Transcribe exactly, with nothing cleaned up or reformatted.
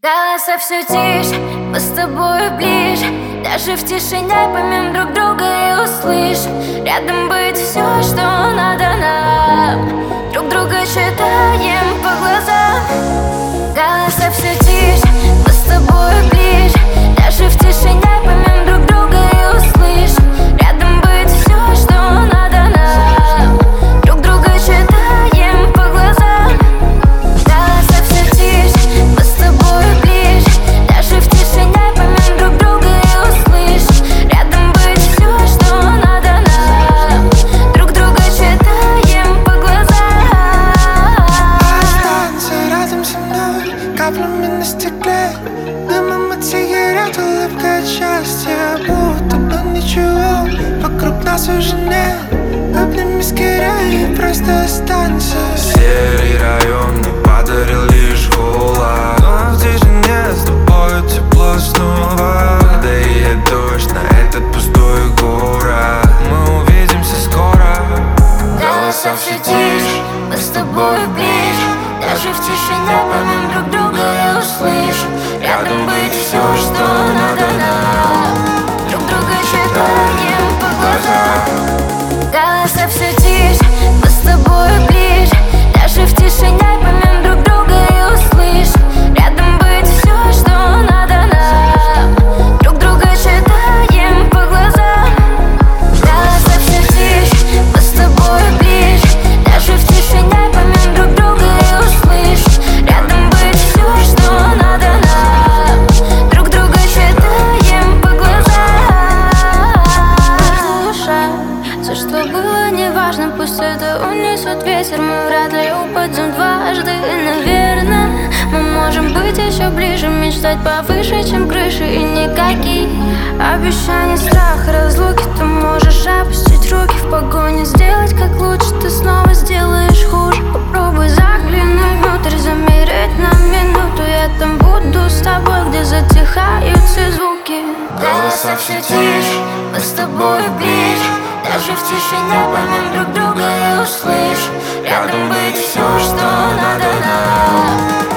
Голоса все тише, мы с тобой ближе. Даже в тишине поймем друг друга и услышим. Рядом быть все, что надо нам. Друг друга читаем по глазам. Голоса все тише, мы с тобой ближе. Даже в тишине поймем друг друга и услышим. Рядом быть все, что надо нам. Друг друга читаем по глазам. Голоса все тише, мы с тобой ближе. Даже в тишине поймем друг друга и услышим. Рядом быть все, что надо нам. Друг друга читаем по глазам. Останься рядом со мной, каплями на стекле. Дымом от сигарет, улыбка от счастья. Будто бы ничего вокруг нас уже нет. Обними скорее и просто останься. Серый район мне подарил лишь холод, но в тишине с тобой тепло снова. Падает дождь на этот пустой город. Мы увидимся скоро. Голоса все тише, мы с тобой ближе. Даже в тишине поймем друг друга и услышим. Рядом быть все, что надо нам. Друг друга читаем по глазам. Голоса все тише, мы с тобой ближе. Даже в тишине поймем друг друга и услышим. Рядом быть все, что надо нам. Друг друга читаем по глазам. Голоса все тише, мы с тобой ближе. Даже в тишине поймем друг друга и услышим. Рядом быть все, что надо нам. Друг друга читаем по глазам. Слушай, все, что было, неважно, пусть это унесет ветер. Мы вряд ли упадем дважды. Наверное, мы можем быть еще ближе, мечтать повыше, чем крыши. И никаких обещаний, страх, разлуки. Ты можешь опустить руки в погоне, сделать как лучше. Ты снова сделаешь хуже. Попробуй заглянуть внутрь, замереть на минуту. Я там буду с тобой, где затихают все звуки. Голоса все тише, мы с тобой ближе. Даже в тишине поймем друг друга и услышим. Рядом быть все, что надо нам.